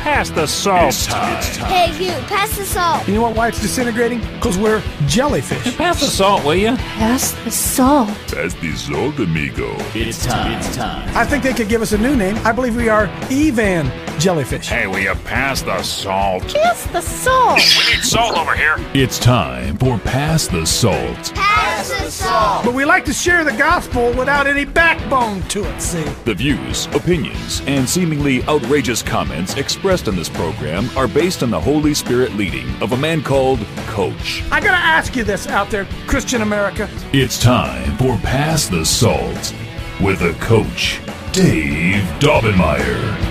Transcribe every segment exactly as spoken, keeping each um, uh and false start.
Pass the salt. It's time. It's time. Hey, you, pass the salt. You know what, why it's disintegrating? Because we're jellyfish. Pass the salt, will you? Pass the salt. Pass the salt, amigo. It's time. It's time. I think they could give us a new name. I believe we are Evan Jellyfish. Hey, will you pass the salt? Pass the salt. We need salt over here. It's time for Pass the Salt. Pass the salt. But we like to share the gospel without any backbone to it, see? The views, opinions, and seemingly outrageous comments expressed in this program are based on the Holy Spirit leading of a man called Coach. I gotta ask you this out there, Christian America. It's time for Pass the Salt with a Coach, Dave Daubenmire.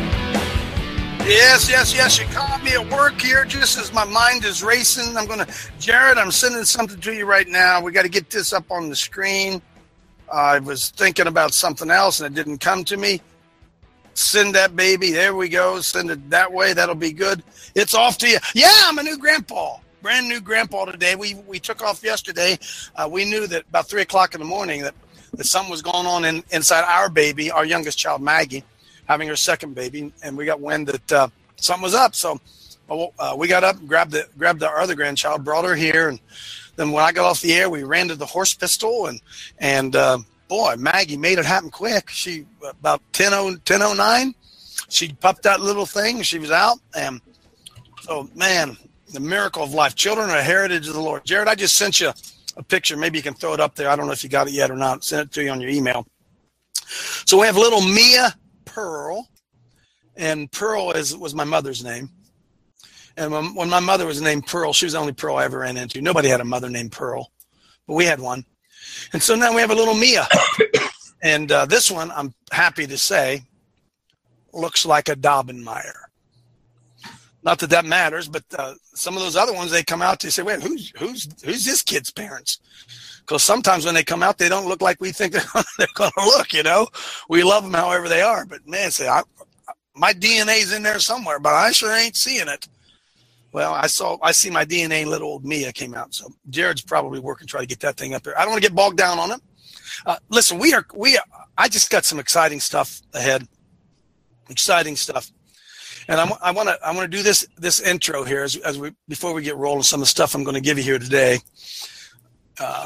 Yes, yes, yes. You caught me at work here just as my mind is racing. I'm going to, Jared, I'm sending something to you right now. We got to get this up on the screen. Uh, I was thinking about something else and it didn't come to me. Send that baby. There we go. Send it that way. That'll be good. It's off to you. Yeah, I'm a new grandpa. Brand new grandpa today. We we took off yesterday. Uh, we knew that about three o'clock in the morning that, that something was going on in, inside our baby, our youngest child, Maggie, having her second baby, and we got wind that uh, something was up. So uh, we got up, grabbed the grabbed our other grandchild, brought her here, and then when I got off the air, we ran to the horse pistol, and and uh, boy, Maggie made it happen quick. She about ten oh nine, she popped that little thing. She was out, and so man, the miracle of life. Children are a heritage of the Lord. Jared, I just sent you a picture. Maybe you can throw it up there. I don't know if you got it yet or not. Send it to you on your email. So we have little Mia Pearl, and Pearl is was my mother's name. And when, when my mother was named Pearl, she was the only Pearl I ever ran into. Nobody had a mother named Pearl, but we had one. And so now we have a little Mia. And uh, this one, I'm happy to say, looks like a Daubenmire. Not that that matters, but uh, some of those other ones, they come out, they say, wait, who's who's who's this kid's parents? Because sometimes when they come out, they don't look like we think they're, they're going to look, you know. We love them however they are. But, man, say, I, my D N A's in there somewhere, but I sure ain't seeing it. Well, I saw, I see my D N A, little old Mia came out. So Jared's probably working, trying to get that thing up there. I don't want to get bogged down on it. Uh, listen, we are, we are, I just got some exciting stuff ahead. Exciting stuff. And I'm, I want to I want to do this this intro here as as we before we get rolling. Some of the stuff I'm going to give you here today. Uh,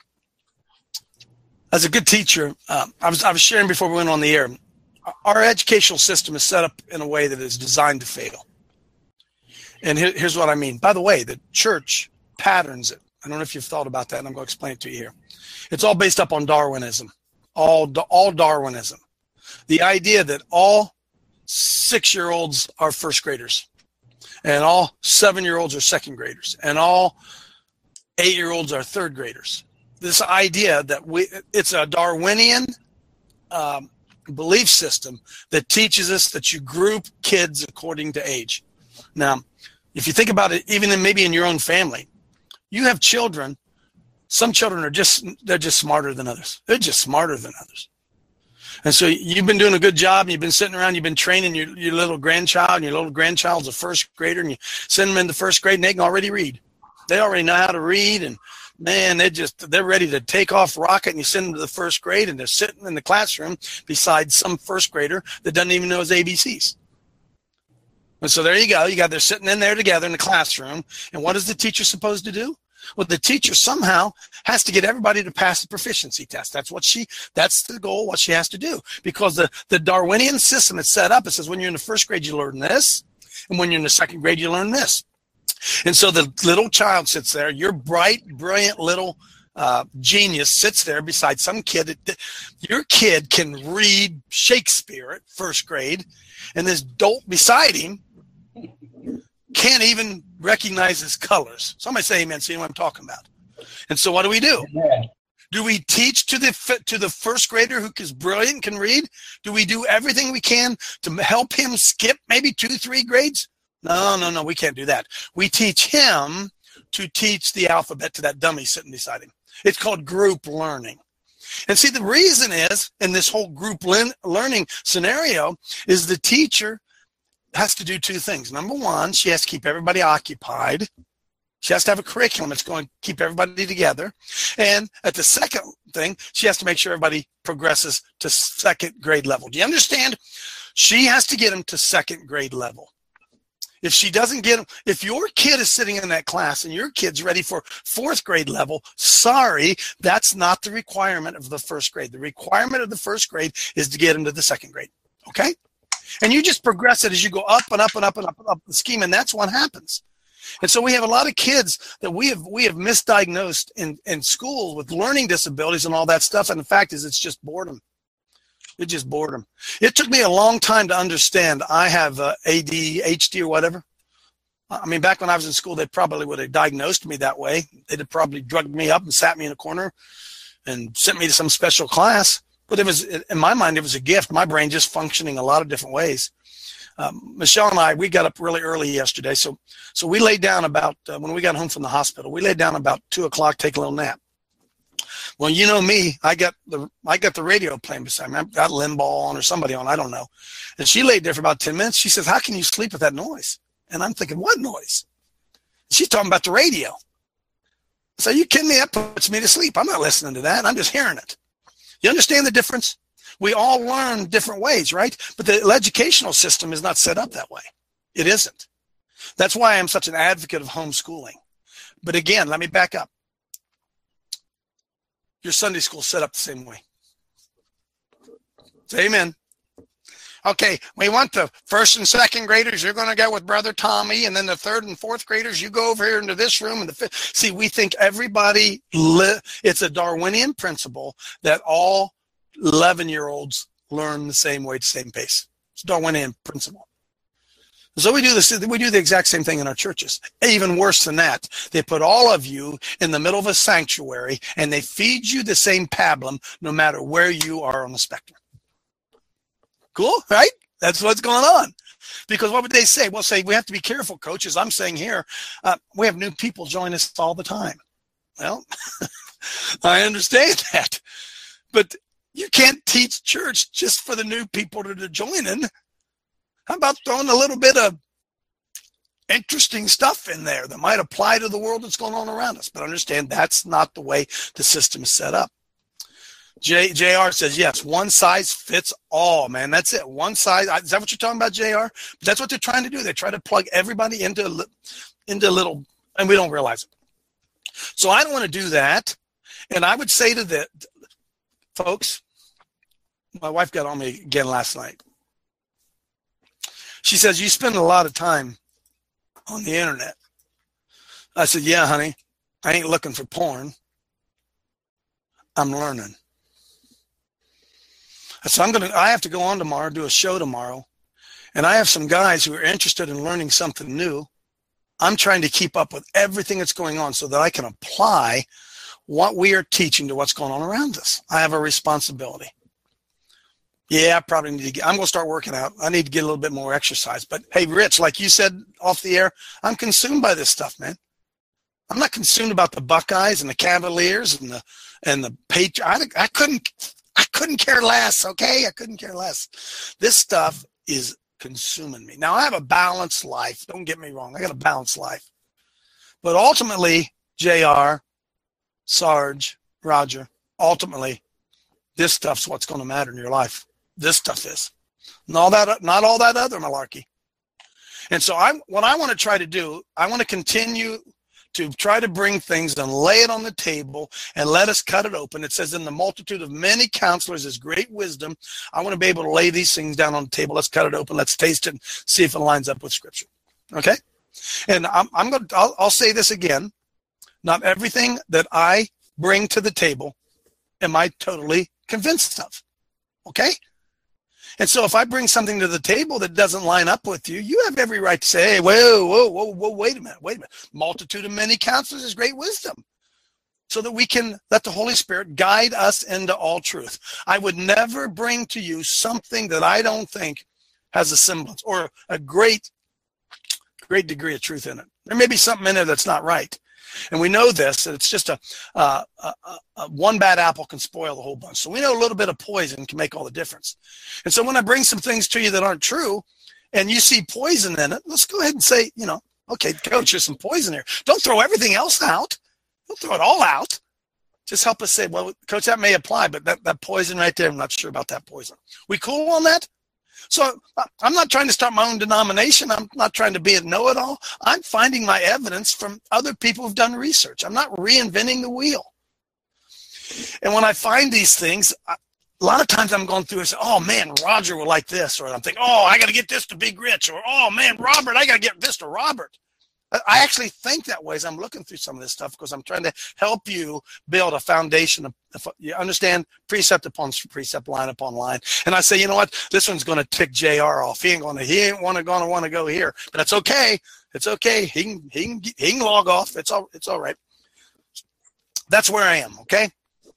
as a good teacher, uh, I was I was sharing before we went on the air. Our educational system is set up in a way that is designed to fail. And here, here's what I mean. By the way, the church patterns it. I don't know if you've thought about that, and I'm going to explain it to you here. It's all based up on Darwinism, all all Darwinism, the idea that all six-year-olds are first graders, and all seven-year-olds are second graders, and all eight-year-olds are third graders. This idea that we it's a Darwinian um, belief system that teaches us that you group kids according to age. Now, if you think about it, even in maybe in your own family, you have children. Some children are just they're just smarter than others. They're just smarter than others. And so you've been doing a good job, and you've been sitting around, you've been training your, your little grandchild, and your little grandchild's a first grader, and you send them into first grade, and they can already read. They already know how to read, and, man, they're just they're ready to take off rocket, and you send them to the first grade, and they're sitting in the classroom beside some first grader that doesn't even know his A B Cs. And so there you go. You got they're sitting in there together in the classroom, and what is the teacher supposed to do? Well, the teacher somehow has to get everybody to pass the proficiency test. That's what she, that's the goal, what she has to do. Because the, the Darwinian system is set up. It says when you're in the first grade, you learn this. And when you're in the second grade, you learn this. And so the little child sits there. Your bright, brilliant little uh, genius sits there beside some kid. That, your kid can read Shakespeare at first grade. And this dolt beside him can't even recognize his colors. Somebody say amen, so you know what I'm talking about. And so what do we do? Amen. Do we teach to the to the first grader who is brilliant, can read? Do we do everything we can to help him skip maybe two, three grades? No, no, no, we can't do that. We teach him to teach the alphabet to that dummy sitting beside him. It's called group learning. And see, the reason is, in this whole group learning scenario, is the teacher has to do two things. Number one, she has to keep everybody occupied. She has to have a curriculum that's going to keep everybody together. And at the second thing, she has to make sure everybody progresses to second grade level. Do you understand? She has to get them to second grade level. If she doesn't get, if your kid is sitting in that class and your kid's ready for fourth grade level, sorry, that's not the requirement of the first grade. The requirement of the first grade is to get into the second grade. Okay? And you just progress it as you go up and up and up and up and up the scheme, and that's what happens. And so we have a lot of kids that we have we have misdiagnosed in, in school with learning disabilities and all that stuff. And the fact is, it's just boredom. It's just boredom. It took me a long time to understand I have uh, A D H D or whatever. I mean, back when I was in school, they probably would have diagnosed me that way. They'd have probably drugged me up and sat me in a corner and sent me to some special class. But it was, in my mind, it was a gift. My brain just functioning a lot of different ways. Um, Michelle and I, we got up really early yesterday. So, so we laid down about, uh, when we got home from the hospital, we laid down about two o'clock, take a little nap. Well, you know me, I got the, I got the radio playing beside me. I got Limbaugh on or somebody on, I don't know. And she laid there for about ten minutes. She says, how can you sleep with that noise? And I'm thinking, what noise? She's talking about the radio. So you kidding me? That puts me to sleep. I'm not listening to that. I'm just hearing it. You understand the difference? We all learn different ways, right? But the educational system is not set up that way. It isn't. That's why I'm such an advocate of homeschooling. But again, let me back up. Your Sunday school is set up the same way. Say amen. Okay, we want the first and second graders, you're going to go with Brother Tommy, and then the third and fourth graders, you go over here into this room. And the fifth. See, we think everybody, li- it's a Darwinian principle that all eleven-year-olds learn the same way, the same pace. It's a Darwinian principle. So we do this. We do the exact same thing in our churches. Even worse than that, they put all of you in the middle of a sanctuary, and they feed you the same pablum no matter where you are on the spectrum. Cool, right? That's what's going on. Because what would they say? Well, say, we have to be careful, coach, as I'm saying here. Uh, we have new people join us all the time. Well, I understand that. But you can't teach church just for the new people that are joining. How about throwing a little bit of interesting stuff in there that might apply to the world that's going on around us? But understand that's not the way the system is set up. J, JR says, yes, one size fits all, man. That's it. One size. Is that what you're talking about, J R? That's what they're trying to do. They try to plug everybody into a, into a little, and we don't realize it. So I don't want to do that. And I would say to the folks, my wife got on me again last night. She says, you spend a lot of time on the internet. I said, yeah, honey, I ain't looking for porn. I'm learning. So I'm going to, I have to go on tomorrow, do a show tomorrow. And I have some guys who are interested in learning something new. I'm trying to keep up with everything that's going on so that I can apply what we are teaching to what's going on around us. I have a responsibility. Yeah, I probably need to get, I'm going to start working out. I need to get a little bit more exercise. But hey, Rich, like you said off the air, I'm consumed by this stuff, man. I'm not consumed about the Buckeyes and the Cavaliers and the and the Patriots. I, I couldn't I couldn't care less, okay? I couldn't care less. This stuff is consuming me. Now, I have a balanced life. Don't get me wrong. I got a balanced life. But ultimately, J R, Sarge, Roger, ultimately, this stuff's what's going to matter in your life. This stuff is. And all that, not all that other malarkey. And so I, what I want to try to do, I want to continue to try to bring things and lay it on the table and let us cut it open. It says, in the multitude of many counselors is great wisdom. I want to be able to lay these things down on the table. Let's cut it open. Let's taste it and see if it lines up with Scripture. Okay? And I'm, I'm going to, I'll, I'll say this again. Not everything that I bring to the table am I totally convinced of. Okay? And so if I bring something to the table that doesn't line up with you, you have every right to say, hey, whoa, whoa, whoa, whoa, wait a minute, wait a minute. Multitude of many counselors is great wisdom. So that we can let the Holy Spirit guide us into all truth. I would never bring to you something that I don't think has a semblance or a great, great degree of truth in it. There may be something in there that's not right. And we know this, that it's just a, uh, a, a one bad apple can spoil the whole bunch. So we know a little bit of poison can make all the difference. And so when I bring some things to you that aren't true and you see poison in it, let's go ahead and say, you know, okay, coach, there's some poison here. Don't throw everything else out. Don't throw it all out. Just help us say, well, coach, that may apply, but that, that poison right there, I'm not sure about that poison. We cool on that? So I'm not trying to start my own denomination. I'm not trying to be a know-it-all. I'm finding my evidence from other people who've done research. I'm not reinventing the wheel. And when I find these things, a lot of times I'm going through and say, oh, man, Roger will like this. Or I'm thinking, oh, I got to get this to Big Rich. Or, oh, man, Robert, I got to get this to Robert. I actually think that way as I'm looking through some of this stuff because I'm trying to help you build a foundation of, you understand, precept upon precept, line upon line. And I say, you know what, this one's going to tick J R off. He ain't going to, he ain't want to going to want to go here, but it's okay. It's okay. He can, he can, he can log off. It's all, it's all right. That's where I am. Okay.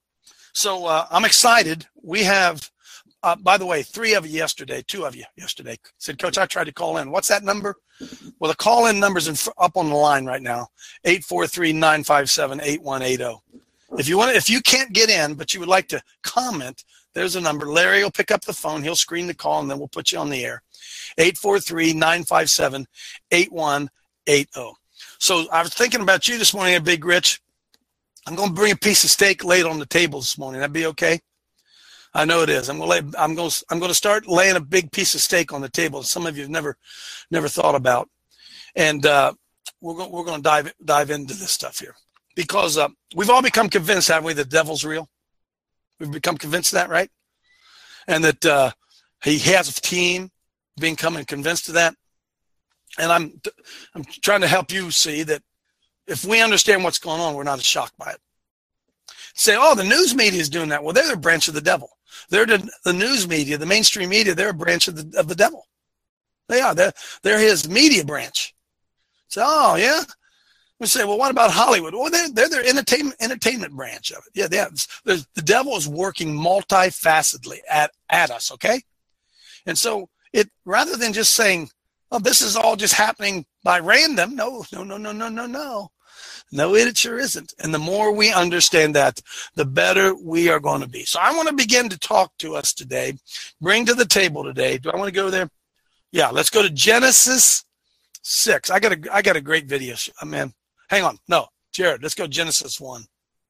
So uh, I'm excited. We have, uh, by the way, three of you yesterday, two of you yesterday said, Coach, I tried to call in. What's that number? Well, the call-in number's in, up on the line right now, eight four three, nine five seven, eight one eight zero. If you want, if you can't get in, but you would like to comment, there's a number. Larry will pick up the phone. He'll screen the call, and then we'll put you on the air. eight four three, nine five seven, eight one eight zero. So I was thinking about you this morning at Big Rich. I'm going to bring a piece of steak laid on the table this morning. That'd be okay? I know it is. I'm going to lay, I'm going to, I'm going to start laying a big piece of steak on the table. Some of you have never, never thought about, and uh, we're going, we're going to dive, dive into this stuff here because uh, we've all become convinced, haven't we, that the devil's real? We've become convinced of that, right? And that uh, he has a team, becoming convinced of that. And I'm, I'm trying to help you see that if we understand what's going on, we're not as shocked by it. Say, oh, the news media is doing that. Well, they're a branch of the devil. They're the, the news media, the mainstream media. They're a branch of the of the devil. They are. They're, they're his media branch. So, oh, yeah. We say, well, what about Hollywood? Well, they're, they're their entertainment entertainment branch of it. Yeah, they have, the devil is working multifacetedly at, at us, okay? And so it rather than just saying, oh, this is all just happening by random. No, no, no, no, no, no, no. No, it sure isn't. And the more we understand that, the better we are going to be. So I want to begin to talk to us today, bring to the table today. Do I want to go there? Yeah, let's go to Genesis six. I got a, I got a great video. Oh, man, hang on. No, Jared, let's go Genesis one.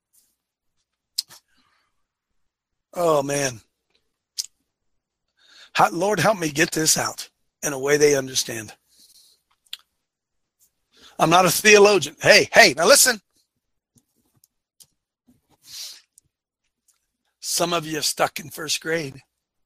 Oh, man. How, Lord, help me get this out in a way they understand. I'm not a theologian. Hey, hey, now listen. Some of you are stuck in first grade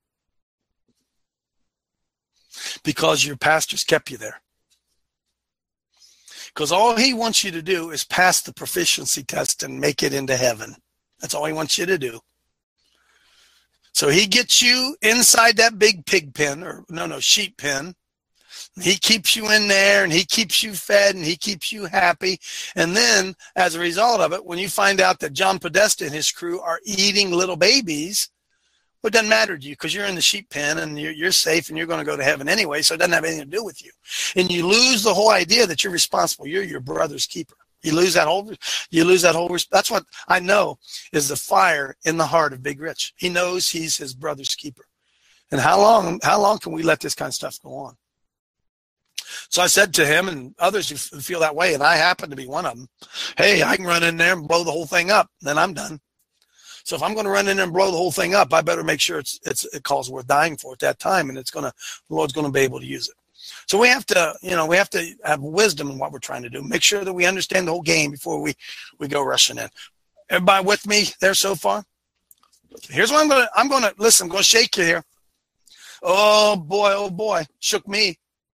because your pastors kept you there. Because all he wants you to do is pass the proficiency test and make it into heaven. That's all he wants you to do. So he gets you inside that big pig pen, or no, no, sheep pen. He keeps you in there, and he keeps you fed, and he keeps you happy. And then, as a result of it, when you find out that John Podesta and his crew are eating little babies, well, it doesn't matter to you because you're in the sheep pen, and you're, you're safe, and you're going to go to heaven anyway, so it doesn't have anything to do with you. And you lose the whole idea that you're responsible. You're your brother's keeper. You lose that whole, you lose that whole, that's what I know is the fire in the heart of Big Rich. He knows he's his brother's keeper. And how long, how long can we let this kind of stuff go on? So I said to him and others who feel that way, and I happen to be one of them, hey, I can run in there and blow the whole thing up, then I'm done. So if I'm going to run in there and blow the whole thing up, I better make sure it's it's it calls worth dying for at that time, and it's going to, the Lord's going to be able to use it. So we have to, you know, we have to have wisdom in what we're trying to do. Make sure that we understand the whole game before we, we go rushing in. Everybody with me there so far? Here's what I'm going to, I'm going to, listen, I'm going to shake you here. Oh, boy, oh, boy. Shook me.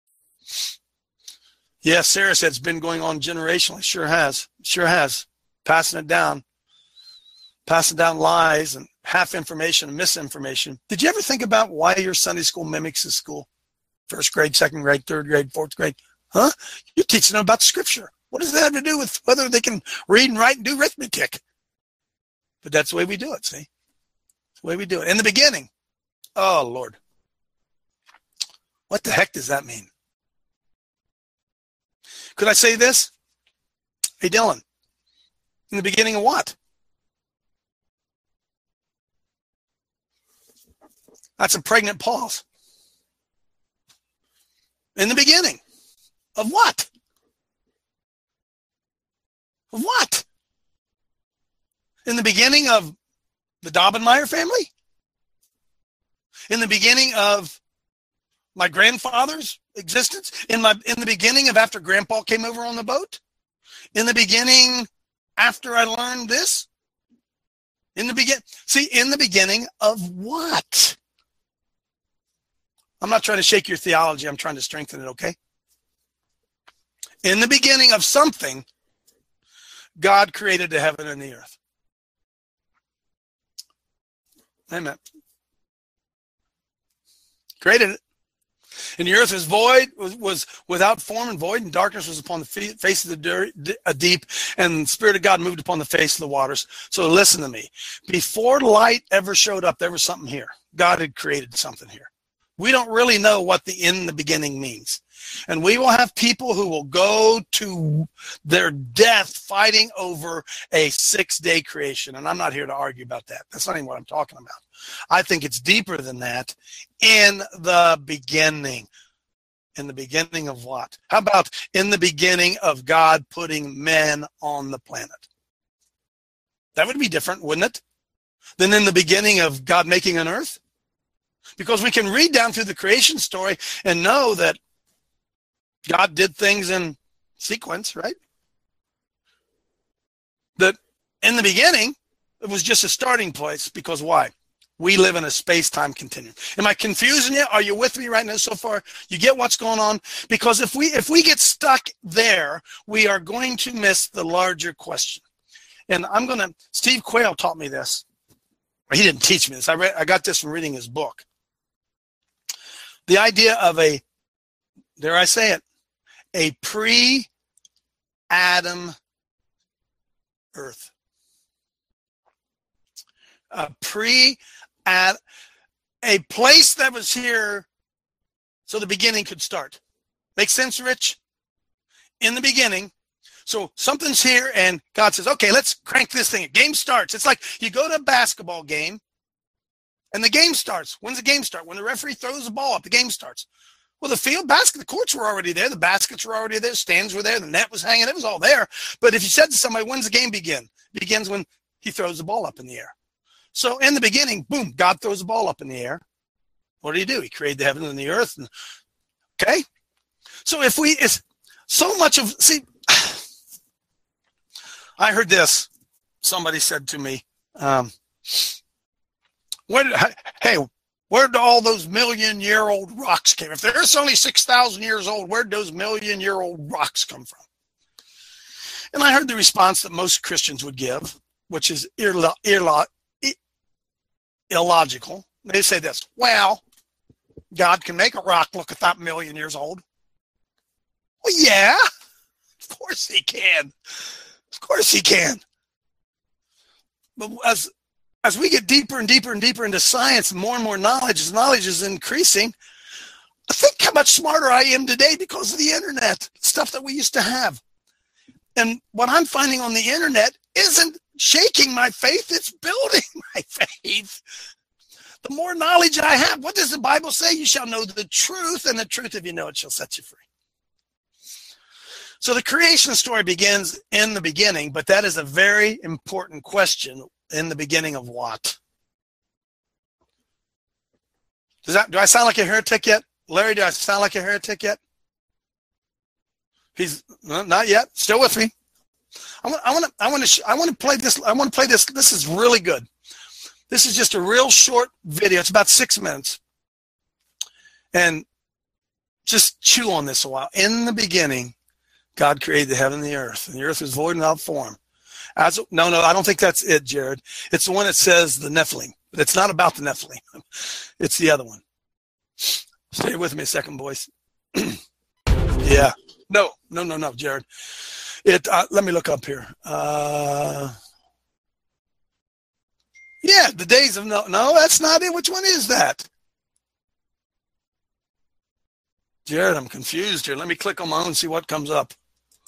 Yeah, Sarah said it's been going on generationally. Sure has. Sure has. Passing it down. Passing down lies and half information and misinformation. Did you ever think about why your Sunday school mimics the school? First grade, second grade, third grade, fourth grade. Huh? You're teaching them about the scripture. What does that have to do with whether they can read and write and do arithmetic? But that's the way we do it, see? That's the way we do it. In the beginning, oh, Lord. What the heck does that mean? Could I say this? Hey, Dylan, in the beginning of what? That's a pregnant pause. In the beginning of what? Of what? In the beginning of the Dobbenmeyer family? In the beginning of my grandfather's existence, in my in the beginning of after Grandpa came over on the boat, in the beginning after I learned this, in the begin. See, in the beginning of what? I'm not trying to shake your theology. I'm trying to strengthen it. Okay. In the beginning of something, God created the heaven and the earth. Amen. Created it. And the earth was void, was, was without form and void, and darkness was upon the face of the dirt, a deep, and the Spirit of God moved upon the face of the waters. So listen to me. Before light ever showed up, there was something here. God had created something here. We don't really know what the in the beginning means. And we will have people who will go to their death fighting over a six-day creation. And I'm not here to argue about that. That's not even what I'm talking about. I think it's deeper than that. In the beginning. In the beginning of what? How about in the beginning of God putting men on the planet? That would be different, wouldn't it? Than in the beginning of God making an earth? Because we can read down through the creation story and know that God did things in sequence, right? That in the beginning, it was just a starting place. Because why? We live in a space-time continuum. Am I confusing you? Are you with me right now so far? You get what's going on? Because if we if we get stuck there, we are going to miss the larger question. And I'm going to, Steve Quayle taught me this. He didn't teach me this. I read, I got this from reading his book. The idea of a, dare I say it, a pre-Adam earth. A pre at a place that was here so the beginning could start. Make sense, Rich? In the beginning. So something's here and God says, okay, let's crank this thing. Game starts. It's like you go to a basketball game and the game starts. When's the game start? When the referee throws the ball up, the game starts. Well, the field basket, the courts were already there. The baskets were already there. Stands were there. The net was hanging. It was all there. But if you said to somebody, when's the game begin? It begins when he throws the ball up in the air. So in the beginning, boom, God throws the ball up in the air. What did he do? He created the heaven and the earth. And, okay? So if we, it's so much of, see, I heard this. Somebody said to me, um, where did, hey, where did all those million-year-old rocks came? If there's only six thousand years old, where did those million-year-old rocks come from? And I heard the response that most Christians would give, which is illo- illo- illogical. They say this, well, God can make a rock look at that million years old. Well, yeah, of course he can. Of course he can. But as as we get deeper and deeper and deeper into science, more and more knowledge, as knowledge is increasing, I think how much smarter I am today because of the internet, stuff that we used to have. And what I'm finding on the internet isn't shaking my faith, it's building my faith. The more knowledge I have, what does the Bible say? You shall know the truth, and the truth, if you know it, shall set you free. So the creation story begins in the beginning, but that is a very important question. In the beginning of what? Does that, do I sound like a heretic yet? Larry, do I sound like a heretic yet? He's no, not yet. Still with me. I want, I want to, I want to, I want to play this. I want to play this. This is really good. This is just a real short video. It's about six minutes. And just chew on this a while. In the beginning, God created the heaven and the earth, and the earth was void and without form. As, no, no, I don't think that's it, Jared. It's the one that says the Nephilim. But it's not about the Nephilim. It's the other one. Stay with me a second, boys. Yeah. No, no, no, no, Jared. It. Uh, let me look up here. Uh, yeah, the days of no. No, that's not it. Which one is that? Jared, I'm confused here. Let me click on my own and see what comes up.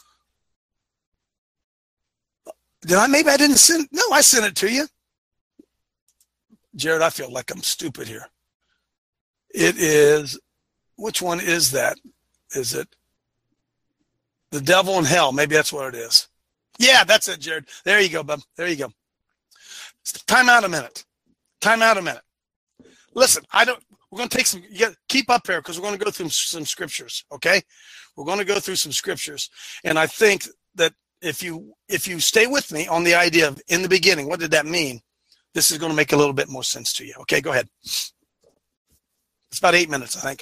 Did I? Maybe I didn't send. No, I sent it to you. Jared, I feel like I'm stupid here. It is. Which one is that? Is it the devil and hell? Maybe that's what it is. Yeah, that's it, Jared. There you go, bub. There you go. Time out a minute. Time out a minute. Listen, I don't. We're going to take some, you got, keep up here because we're going to go through some scriptures, okay? We're going to go through some scriptures. And I think that if you if you stay with me on the idea of in the beginning, what did that mean? This is going to make a little bit more sense to you. Okay, go ahead. It's about eight minutes, I think.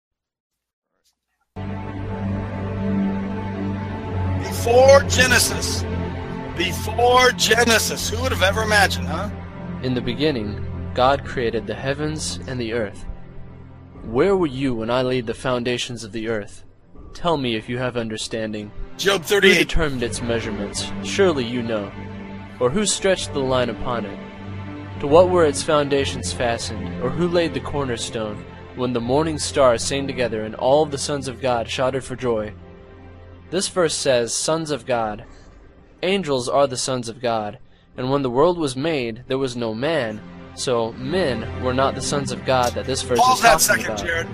Before Genesis. Before Genesis. Who would have ever imagined, huh? In the beginning, God created the heavens and the earth. Where were you when I laid the foundations of the earth? Tell me if you have understanding. Job Who thirty-eight. determined its measurements? Surely you know. Or who stretched the line upon it? To what were its foundations fastened? Or who laid the cornerstone? When the morning stars sang together and all the sons of God shouted for joy. This verse says, sons of God. Angels are the sons of God. And when the world was made, there was no man. So men were not the sons of God that this verse Pause is that talking second, about. Jared.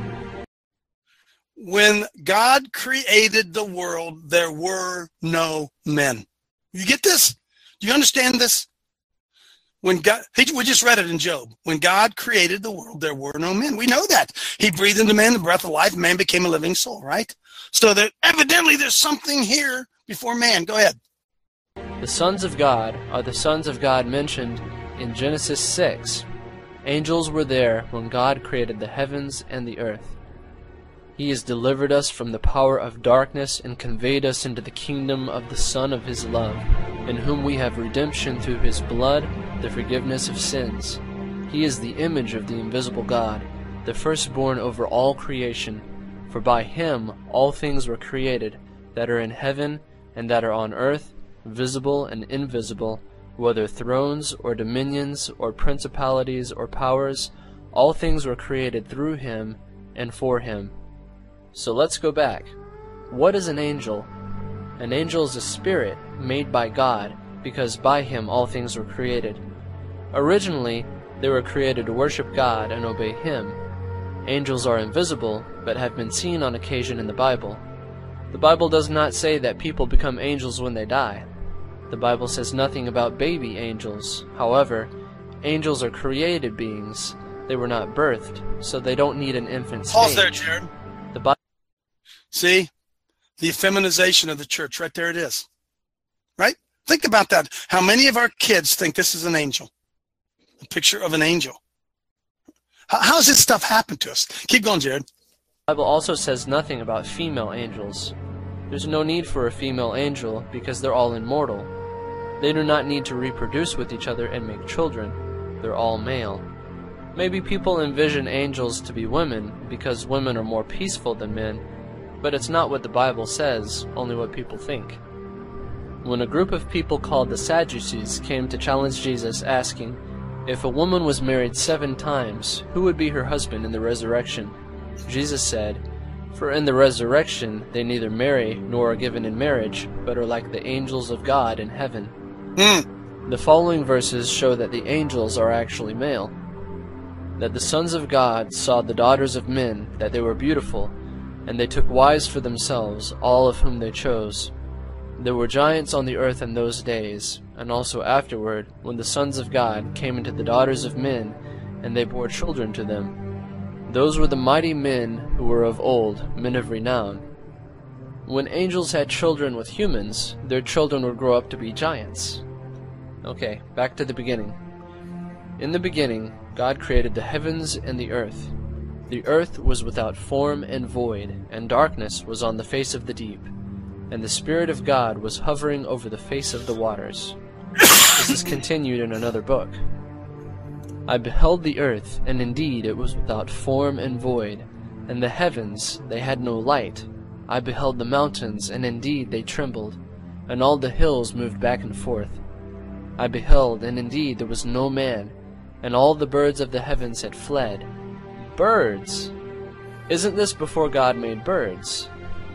When God created the world, there were no men. You get this? Do you understand this? When God, he, we just read it in Job. When God created the world, there were no men. We know that. He breathed into man the breath of life. Man became a living soul, right? So that evidently there's something here before man. Go ahead. The sons of God are the sons of God mentioned in Genesis six. Angels were there when God created the heavens and the earth. He has delivered us from the power of darkness and conveyed us into the kingdom of the Son of his love, in whom we have redemption through his blood, the forgiveness of sins. He is the image of the invisible God, the firstborn over all creation. For by him all things were created, that are in heaven and that are on earth, visible and invisible, whether thrones or dominions or principalities or powers. All things were created through him and for him. So let's go back. What is an angel? An angel is a spirit made by God, because by him all things were created. Originally, they were created to worship God and obey him. Angels are invisible, but have been seen on occasion in the Bible. The Bible does not say that people become angels when they die. The Bible says nothing about baby angels. However, angels are created beings. They were not birthed, so they don't need an infant stage. Pause there, Jared. The Bible See? The feminization of the church. Right there it is. Right? Think about that. How many of our kids think this is an angel? A picture of an angel. How, how does this stuff happen to us? Keep going, Jared. The Bible also says nothing about female angels. There's no need for a female angel because they're all immortal. They do not need to reproduce with each other and make children. They're all male. Maybe people envision angels to be women because women are more peaceful than men, but it's not what the Bible says, only what people think. When a group of people called the Sadducees came to challenge Jesus, asking, if a woman was married seven times, who would be her husband in the resurrection? Jesus said, for in the resurrection they neither marry nor are given in marriage, but are like the angels of God in heaven. Mm. The following verses show that the angels are actually male. That the sons of God saw the daughters of men, that they were beautiful, and they took wives for themselves, all of whom they chose. There were giants on the earth in those days, and also afterward, when the sons of God came into the daughters of men, and they bore children to them. Those were the mighty men who were of old, men of renown. When angels had children with humans, their children would grow up to be giants. Okay, back to the beginning. In the beginning, God created the heavens and the earth. The earth was without form and void, and darkness was on the face of the deep, and the Spirit of God was hovering over the face of the waters. This is continued in another book. I beheld the earth, and indeed it was without form and void, and the heavens, they had no light. I beheld the mountains, and indeed they trembled, and all the hills moved back and forth. I beheld, and indeed there was no man, and all the birds of the heavens had fled. Birds! Isn't this before God made birds?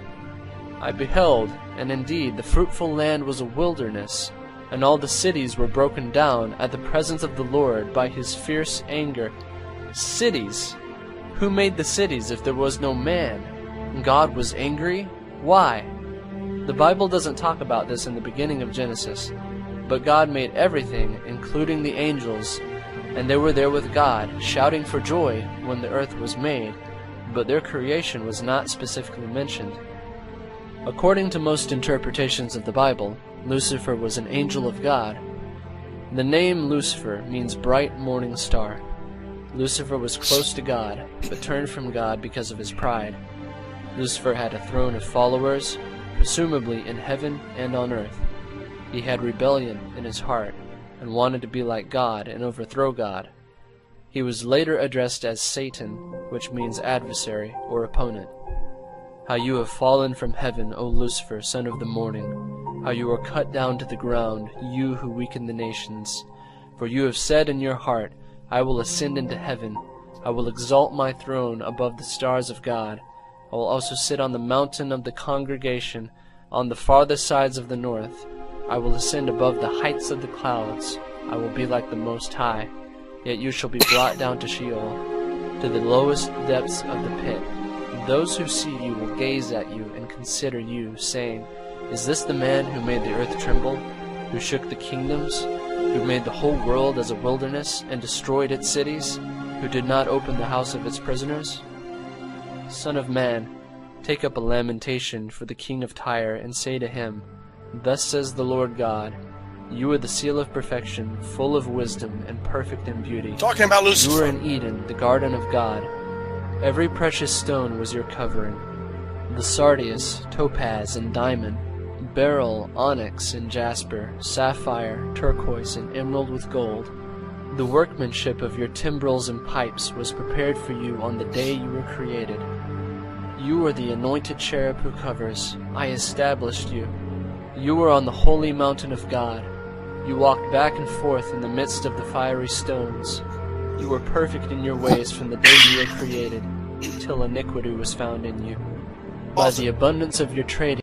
I beheld, and indeed the fruitful land was a wilderness, and all the cities were broken down at the presence of the Lord by his fierce anger. Cities! Who made the cities if there was no man? God was angry? Why? The Bible doesn't talk about this in the beginning of Genesis, but God made everything, including the angels, and they were there with God, shouting for joy when the earth was made, but their creation was not specifically mentioned. According to most interpretations of the Bible, Lucifer was an angel of God. The name Lucifer means bright morning star. Lucifer was close to God, but turned from God because of his pride. Lucifer had a throne of followers, presumably in heaven and on earth. He had rebellion in his heart, and wanted to be like God and overthrow God. He was later addressed as Satan, which means adversary or opponent. How you have fallen from heaven, O Lucifer, son of the morning! How you are cut down to the ground, you who weaken the nations! For you have said in your heart, I will ascend into heaven. I will exalt my throne above the stars of God. I will also sit on the mountain of the congregation, on the farthest sides of the north. I will ascend above the heights of the clouds. I will be like the Most High. Yet you shall be brought down to Sheol, to the lowest depths of the pit. Those who see you will gaze at you and consider you, saying, Is this the man who made the earth tremble, who shook the kingdoms, who made the whole world as a wilderness and destroyed its cities, who did not open the house of its prisoners? Son of man, take up a lamentation for the king of Tyre, and say to him, Thus says the Lord God, You are the seal of perfection, full of wisdom and perfect in beauty. Talking about Lucifer. You were in Eden, the garden of God. Every precious stone was your covering, the sardius, topaz, and diamond, beryl, onyx, and jasper, sapphire, turquoise, and emerald with gold. The workmanship of your timbrels and pipes was prepared for you on the day you were created. You are the anointed cherub who covers. I established you. You were on the holy mountain of God. You walked back and forth in the midst of the fiery stones. You were perfect in your ways from the day you were created, till iniquity was found in you. By the abundance of your trading,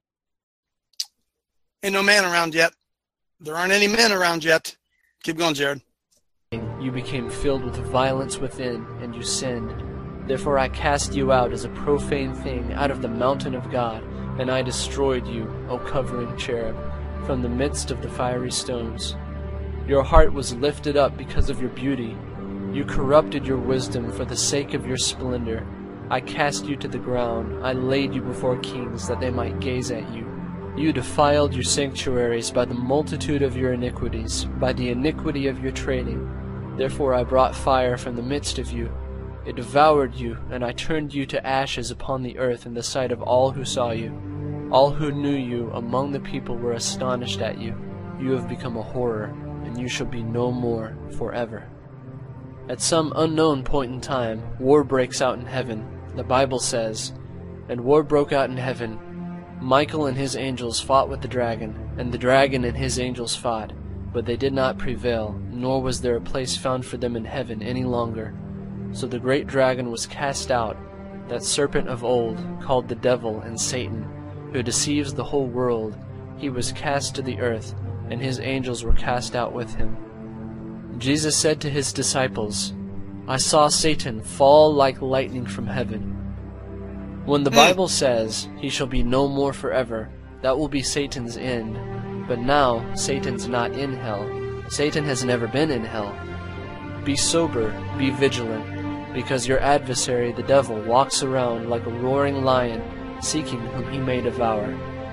Ain't no man around yet. There aren't any men around yet. Keep going, Jared. you became filled with violence within, and you sinned. Therefore I cast you out as a profane thing out of the mountain of God, and I destroyed you, O covering cherub, from the midst of the fiery stones. Your heart was lifted up because of your beauty. You corrupted your wisdom for the sake of your splendor. I cast you to the ground. I laid you before kings that they might gaze at you. You defiled your sanctuaries by the multitude of your iniquities, by the iniquity of your trading. Therefore I brought fire from the midst of you. It devoured you, and I turned you to ashes upon the earth in the sight of all who saw you. All who knew you among the people were astonished at you. You have become a horror, and you shall be no more forever. At some unknown point in time, war breaks out in heaven. The Bible says, And war broke out in heaven. Michael and his angels fought with the dragon, and the dragon and his angels fought, but they did not prevail, nor was there a place found for them in heaven any longer. So the great dragon was cast out, that serpent of old, called the devil and Satan, who deceives the whole world. He was cast to the earth, and his angels were cast out with him. Jesus said to his disciples, I saw Satan fall like lightning from heaven. When the Bible says he shall be no more forever, that will be Satan's end. But now Satan's not in hell. Satan has never been in hell. Be sober, be vigilant, because your adversary the devil walks around like a roaring lion, seeking whom he may devour.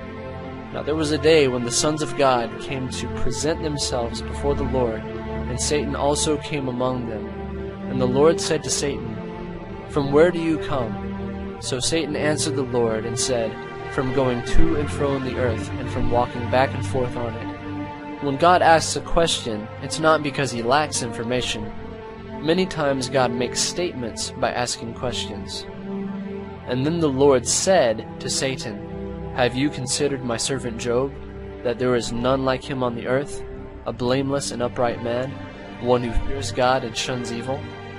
Now there was a day when the sons of God came to present themselves before the Lord, and Satan also came among them. And the Lord said to Satan, From where do you come? So Satan answered the Lord and said, From going to and fro in the earth, and from walking back and forth on it. When God asks a question, it's not because he lacks information. Many times God makes statements by asking questions. And then the Lord said to Satan, Have you considered my servant Job, that there is none like him on the earth, a blameless and upright man, one who fears God and shuns evil?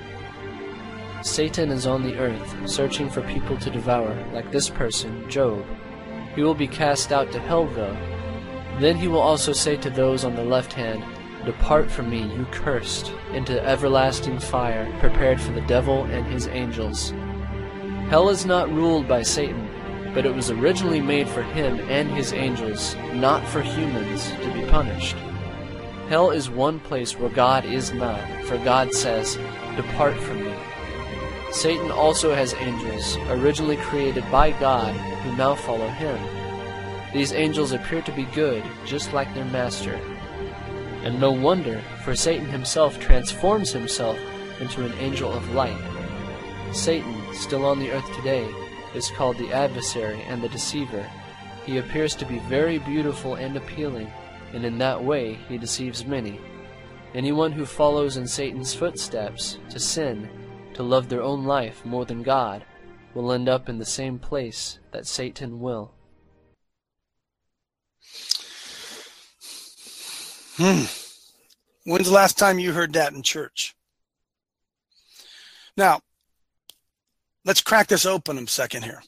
Satan is on the earth, searching for people to devour, like this person, Job. He will be cast out to hell, though. Then he will also say to those on the left hand, Depart from me, you cursed, into everlasting fire, prepared for the devil and his angels. Hell is not ruled by Satan, but it was originally made for him and his angels, not for humans to be punished. Hell is one place where God is not, for God says, "Depart from me." Satan also has angels, originally created by God, who now follow him. These angels appear to be good, just like their master. And no wonder, for Satan himself transforms himself into an angel of light. Satan, still on the earth today, is called the adversary and the deceiver. He appears to be very beautiful and appealing, and in that way he deceives many. Anyone who follows in Satan's footsteps, to sin, to love their own life more than God, will end up in the same place that Satan will. Hmm. When's the last time you heard that in church? Now, let's crack this open a second here.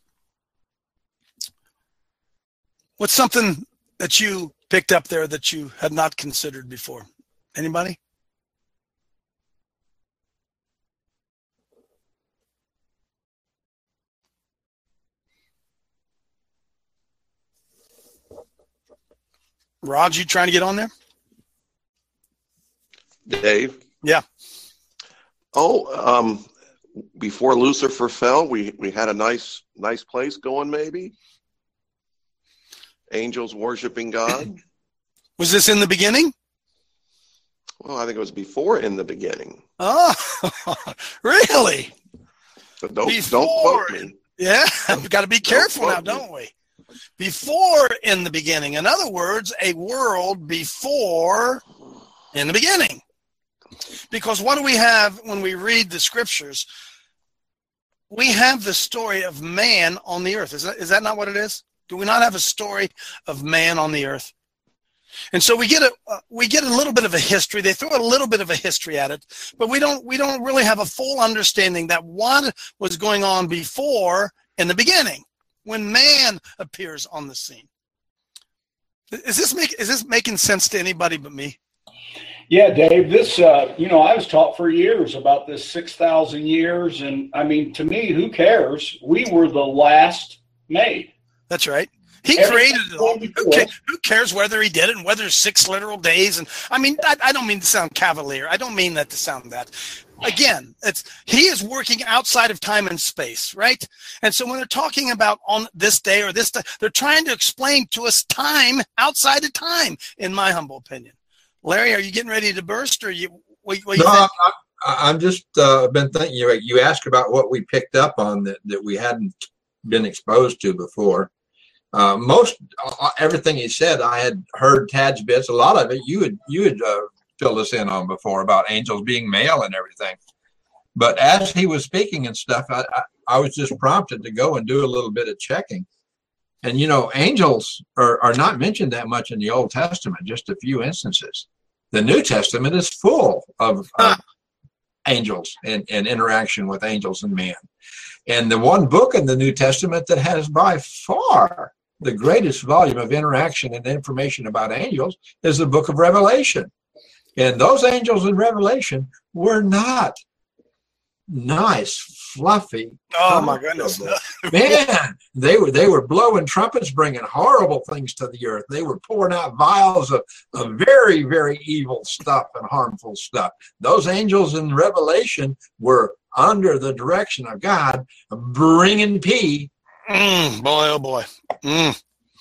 What's something that you picked up there that you had not considered before? Anybody? Rod, you trying to get on there? Dave? Yeah. Oh, um, before Lucifer fell, we, we had a nice nice place going, maybe? Angels worshiping God. Was this in the beginning? Well, I think it was before in the beginning. Oh, really? So don't, Before. don't quote me. Yeah, we've got to be careful now, quote me. don't we? Before in the beginning. In other words, a world before in the beginning. Because what do we have when we read the scriptures? We have the story of man on the earth. Is that, is that not what it is? Do we not have a story of man on the earth? And so we get a uh, we get a little bit of a history. They throw a little bit of a history at it, but we don't we don't really have a full understanding that what was going on before in the beginning when man appears on the scene. Is this make is this making sense to anybody but me? Yeah, Dave, this, uh, you know, I was taught for years about this six thousand years. And I mean, to me, who cares? We were the last made. That's right. He Everything created it all. Who, ca- who cares whether he did it and whether it's six literal days? And I mean, I, I don't mean to sound cavalier. I don't mean that to sound that. Again, it's he is working outside of time and space, right? And so when they're talking about on this day or this day, they're trying to explain to us time outside of time, in my humble opinion. Larry, are you getting ready to burst, or you? What, what no, you think? I'm, I'm just uh, been thinking. You you asked about what we picked up on that, that we hadn't been exposed to before. Uh, most uh, everything he said, I had heard Tad's bits. A lot of it you had you had uh, filled us in on before about angels being male and everything. But as he was speaking and stuff, I, I, I was just prompted to go and do a little bit of checking. And you know, angels are, are not mentioned that much in the Old Testament. Just a few instances. The New Testament is full of, of angels and, and interaction with angels and man. And the one book in the New Testament that has by far the greatest volume of interaction and information about angels is the book of Revelation. And those angels in Revelation were not nice, fluffy. Oh my goodness. Man, they were they were blowing trumpets, bringing horrible things to the earth. They were pouring out vials of, of very, very evil stuff and harmful stuff. Those angels in Revelation were under the direction of God, bringing pee. Mm, boy, oh boy. Mm.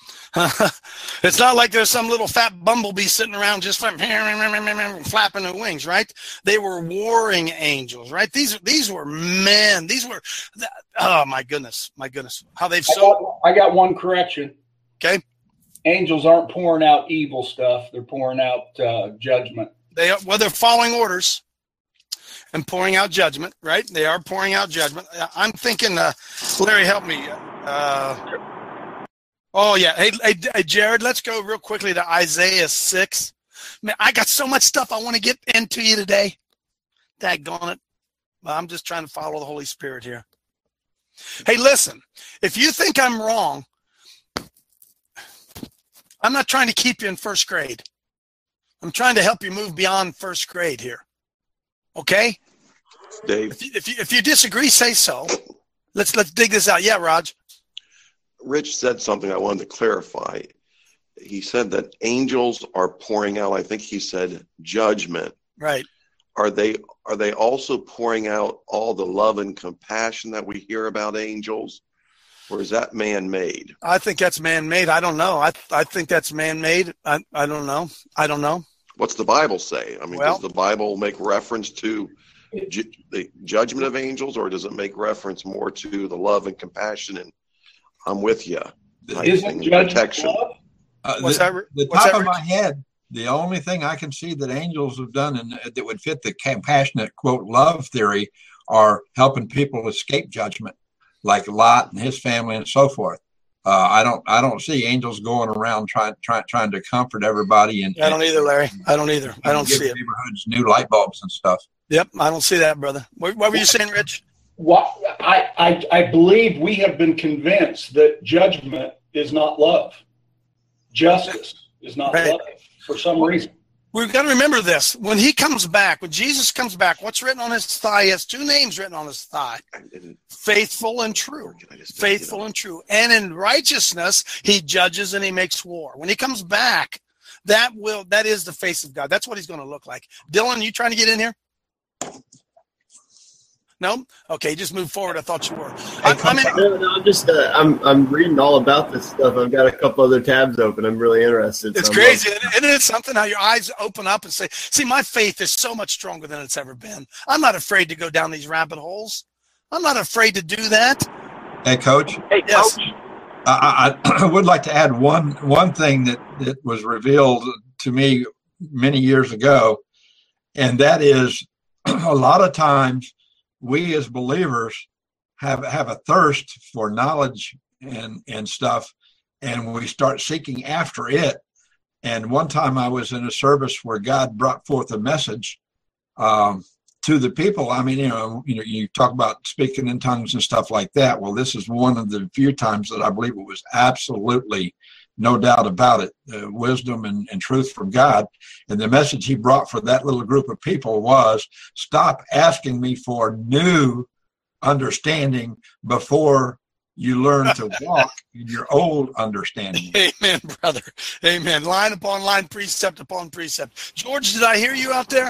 It's not like there's some little fat bumblebee sitting around just flapping their wings, right? They were warring angels, right? These these were men. These were, oh my goodness, my goodness, how they've I so. got, I got one correction. Okay. Angels aren't pouring out evil stuff; they're pouring out uh, judgment. They are, well, they're following orders and pouring out judgment, right? They are pouring out judgment. I'm thinking, uh, Larry, help me. Uh, Oh, yeah. Hey, hey, hey, Jared, let's go real quickly to Isaiah six. Man, I got so much stuff I want to get into you today. Daggone it. I'm just trying to follow the Holy Spirit here. Hey, listen, if you think I'm wrong, I'm not trying to keep you in first grade. I'm trying to help you move beyond first grade here. Okay? Dave. If you, if you, if you disagree, say so. Let's let's dig this out. Yeah, Raj. Rich said something I wanted to clarify. he said that angels are pouring out, I think he said judgment. Right. Are they are they also pouring out all the love and compassion that we hear about angels? Or is that man-made? I think that's man-made. I don't know. I I think that's man-made. I, I don't know. I don't know. What's the Bible say? I mean, well, does the Bible make reference to ju- the judgment of angels, or does it make reference more to the love and compassion and I'm with you? Isn't protection? Uh, what's the, that, the what's top that, of my head, the only thing I can see that angels have done and that would fit the compassionate, quote, love theory are helping people escape judgment, like Lot and his family and so forth. Uh, I don't, I don't see angels going around trying, trying, trying to comfort everybody. And I don't either, Larry. I don't either. I don't see it. Neighborhoods new light bulbs and stuff. Yep, I don't see that, brother. What, what were you saying, Rich? What I, I, I believe we have been convinced that judgment is not love. Justice is not right. love for some reason. We've got to remember this. When he comes back, when Jesus comes back, what's written on his thigh? He has two names written on his thigh. Faithful and true. Faithful and true. And in righteousness, he judges and he makes war. When he comes back, that will that is the face of God. That's what he's going to look like. Dylan, you trying to get in here? No? Okay, just move forward. I thought you were. I'm, I'm, in, no, no, I'm just uh, I'm I'm reading all about this stuff. I've got a couple other tabs open. I'm really interested. It's so crazy. Isn't it something how your eyes open up and say, see, my faith is so much stronger than it's ever been. I'm not afraid to go down these rabbit holes. I'm not afraid to do that. Hey, Coach. Hey, yes. Coach. I, I would like to add one one thing that, that was revealed to me many years ago, and that is a lot of times we as believers have have a thirst for knowledge and and stuff, and we start seeking after it. And one time I was in a service where God brought forth a message um, to the people. I mean, you know, you know, you talk about speaking in tongues and stuff like that. Well, this is one of the few times that I believe it was absolutely, no doubt about it, uh, wisdom and, and truth from God. And the message he brought for that little group of people was, stop asking me for new understanding before you learn to walk in your old understanding. Amen, brother. Amen. Line upon line, precept upon precept. George, did I hear you out there?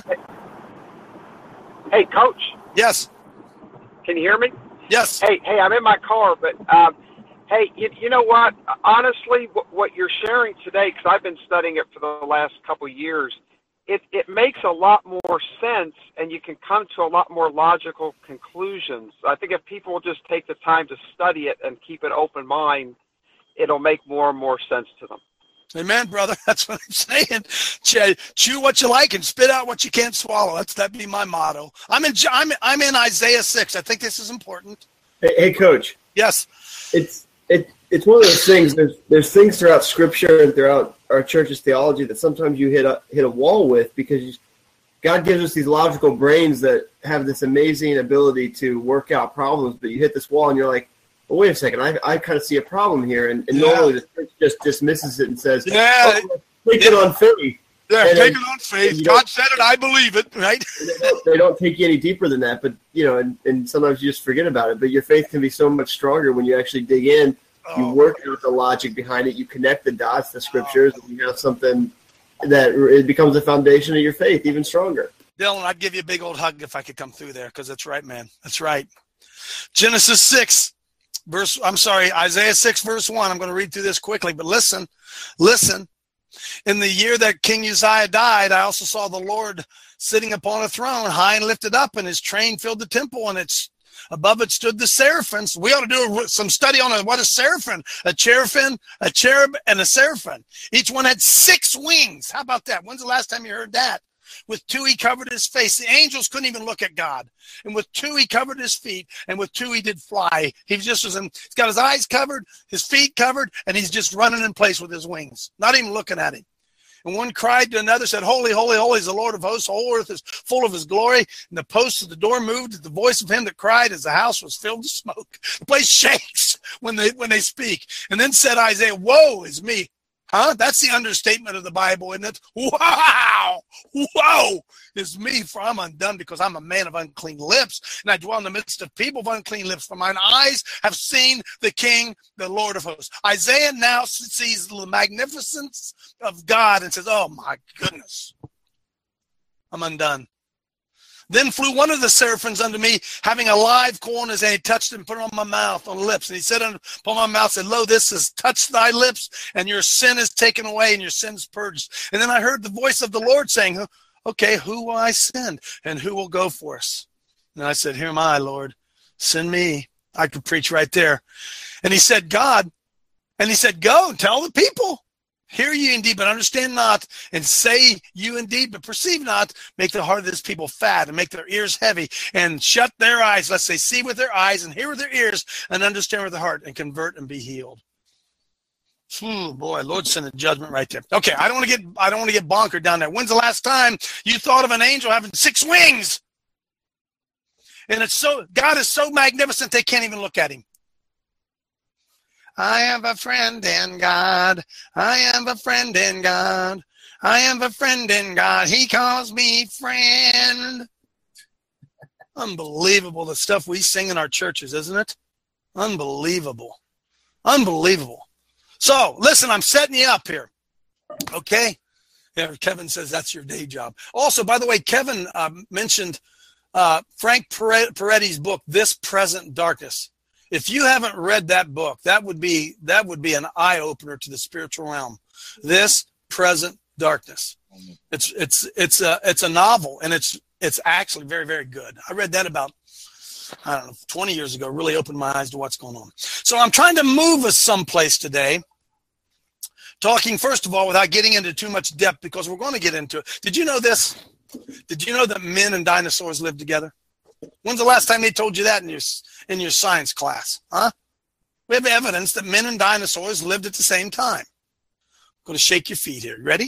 Hey, Coach. Yes. Can you hear me? Yes. Hey, hey, I'm in my car, but um, hey, you, you know what? Honestly, what, what you're sharing today, because I've been studying it for the last couple of years, it, it makes a lot more sense, and you can come to a lot more logical conclusions. I think if people will just take the time to study it and keep an open mind, it'll make more and more sense to them. Amen, brother. That's what I'm saying. Chew, chew what you like and spit out what you can't swallow. That's that'd be my motto. I'm in. I'm I'm in Isaiah six. I think this is important. Hey, hey Coach. Yes. It's it it's one of those things. There's there's things throughout Scripture and throughout our church's theology that sometimes you hit a hit a wall with, because you, God gives us these logical brains that have this amazing ability to work out problems, but you hit this wall and you're like, well, wait a second, I I kind of see a problem here. And, and yeah. normally the church just dismisses it and says, yeah, oh, take yeah. it on faith. Yeah, and, take it on faith. God said it, I believe it, right? they, don't, they don't take you any deeper than that, but, you know, and, and sometimes you just forget about it. But your faith can be so much stronger when you actually dig in, oh. you work out the logic behind it, you connect the dots, the Scriptures, oh. and you have something that it becomes the foundation of your faith even stronger. Dylan, I'd give you a big old hug if I could come through there, because that's right, man. That's right. Genesis six. Verse, I'm sorry, Isaiah six, verse one. I'm going to read through this quickly, but listen, listen. In the year that King Uzziah died, I also saw the Lord sitting upon a throne, high and lifted up, and his train filled the temple, and it's above it stood the seraphims. We ought to do some study on a, what a seraphim, a cherubim, a cherub, and a seraphim. Each one had six wings. How about that? When's the last time you heard that? With two, he covered his face. The angels couldn't even look at God. And with two, he covered his feet. And with two, he did fly. He just was in, he's got his eyes covered, his feet covered, and he's just running in place with his wings, not even looking at him. And one cried to another, said, holy, holy, holy is the Lord of hosts. The whole earth is full of his glory. And the posts of the door moved at the voice of him that cried, as the house was filled with smoke. The place shakes when they when they speak. And then said Isaiah, woe is me. Huh? That's the understatement of the Bible, isn't it? Wow! Whoa! Is me, for I'm undone because I'm a man of unclean lips, and I dwell in the midst of people of unclean lips. For mine eyes have seen the King, the Lord of hosts. Isaiah now sees the magnificence of God and says, oh my goodness, I'm undone. Then flew one of the seraphims unto me, having a live coal in his hand. He touched it and put it on my mouth, on the lips. And he said upon my mouth, said, lo, this has touched thy lips, and your sin is taken away, and your sins purged. And then I heard the voice of the Lord saying, okay, who will I send, and who will go for us? And I said, here am I, Lord. Send me. I could preach right there. And he said, God. And he said, go and tell the people. Hear ye indeed, but understand not, and say you indeed, but perceive not. Make the heart of this people fat, and make their ears heavy, and shut their eyes, lest they see with their eyes, and hear with their ears, and understand with their heart, and convert and be healed. Oh boy, Lord sent a judgment right there. Okay, I don't want to get I don't want to get bonkered down there. When's the last time you thought of an angel having six wings? And it's so God is so magnificent they can't even look at him. I have a friend in God. I have a friend in God. I have a friend in God. He calls me friend. Unbelievable, the stuff we sing in our churches, isn't it? Unbelievable. Unbelievable. So, listen, I'm setting you up here. Okay? Yeah, Kevin says that's your day job. Also, by the way, Kevin uh, mentioned uh, Frank Peretti's book, This Present Darkness. If you haven't read that book, that would be that would be an eye-opener to the spiritual realm. This Present Darkness. It's it's it's a it's a novel, and it's it's actually very, very good. I read that about I don't know twenty years ago. Really opened my eyes to what's going on. So I'm trying to move us someplace today. Talking first of all, without getting into too much depth, because we're going to get into it. Did you know this? Did you know that men and dinosaurs lived together? When's the last time they told you that in your in your science class? Huh? We have evidence that men and dinosaurs lived at the same time. I'm going to shake your feet here. Ready?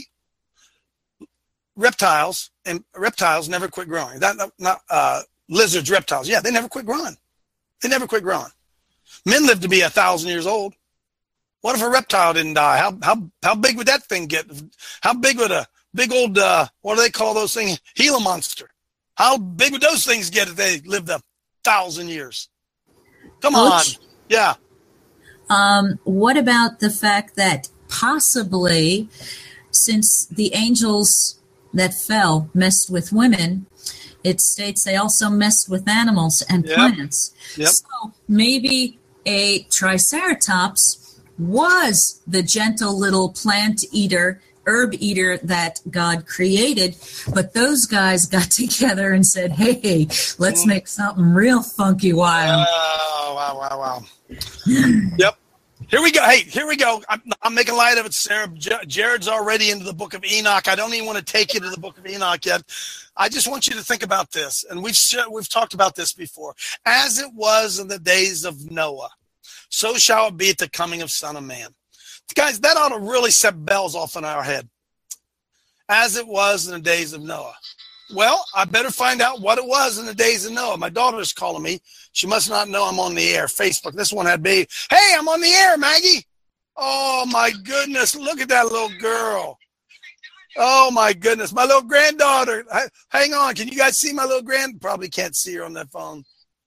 Reptiles and reptiles never quit growing. That, not, not uh, lizards, reptiles. Yeah, they never quit growing. They never quit growing. Men live to be a thousand years old. What if a reptile didn't die? How how how big would that thing get? How big would a big old uh, what do they call those things? Gila monster. How big would those things get if they lived a thousand years? Come on. Coach, yeah. Um, what about the fact that possibly since the angels that fell messed with women, it states they also messed with animals and Yep. plants. Yep. So maybe a triceratops was the gentle little plant eater, herb eater that God created, but those guys got together and said, hey, let's make something real funky wild. Wow, wow, wow, wow. Yep. Here we go. Hey, here we go. I'm, I'm making light of it, Sarah. J- Jared's already into the book of Enoch. I don't even want to take you to the book of Enoch yet. I just want you to think about this, and we've sh- we've talked about this before. As it was in the days of Noah, so shall it be at the coming of Son of Man. Guys, that ought to really set bells off in our head. As it was in the days of Noah. Well, I better find out what it was in the days of Noah. My daughter's calling me. She must not know I'm on the air. Facebook. This one had baby. Hey, I'm on the air, Maggie. Oh, my goodness. Look at that little girl. Oh, my goodness. My little granddaughter. Hang on. Can you guys see my little grand? Probably can't see her on that phone.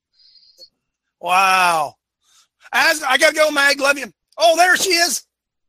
Wow. As I got to go, Mag. Love you. Oh, there she is.